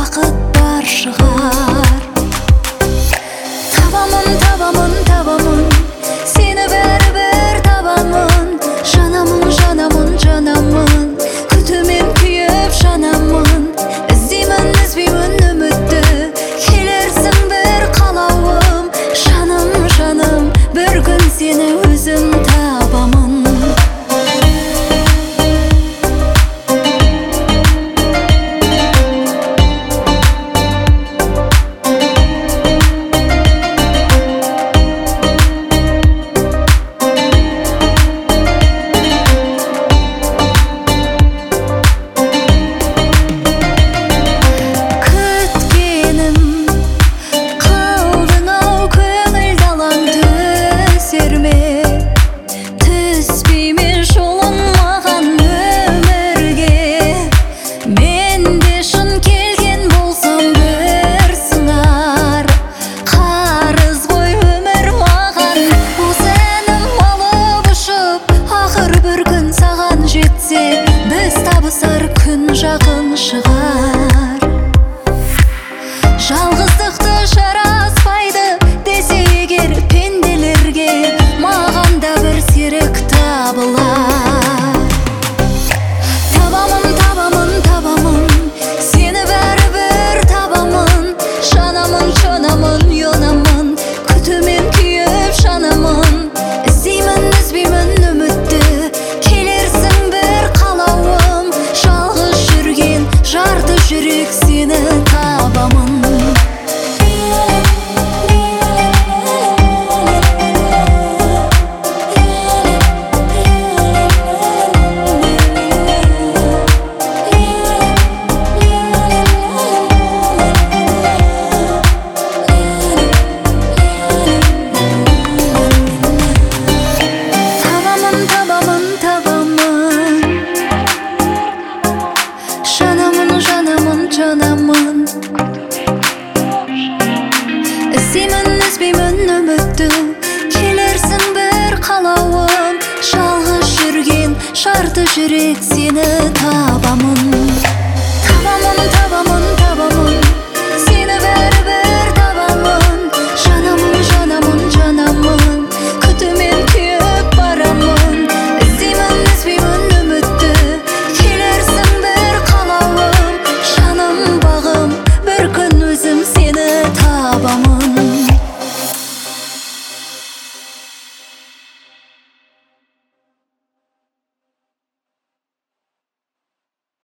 бақыт бар шығар. Табамын сені бәрібір табамын. Жанамын күтумен күйіп жанамын. Іздеймін үмітті, келерсің бір қалауым. Жаным бір күн сені өзім табамын. Біз табысар күн жақын шығар. Жалғыздықты жараспайды десе егер пенделерге, маған да бір серік табылар. Табамын сені бәрібір табамын. Жанамын ұнамын, күтумен күйіп жанамын. Іздеймін үмітті, келерсің бір қалауым. Жалғыз жүрген жарты жүрек сені табамын. Жанамын іздеймін үмітті, келерсің бір қалауым. Жалғыз жүрген жарты жүрек сені табамын.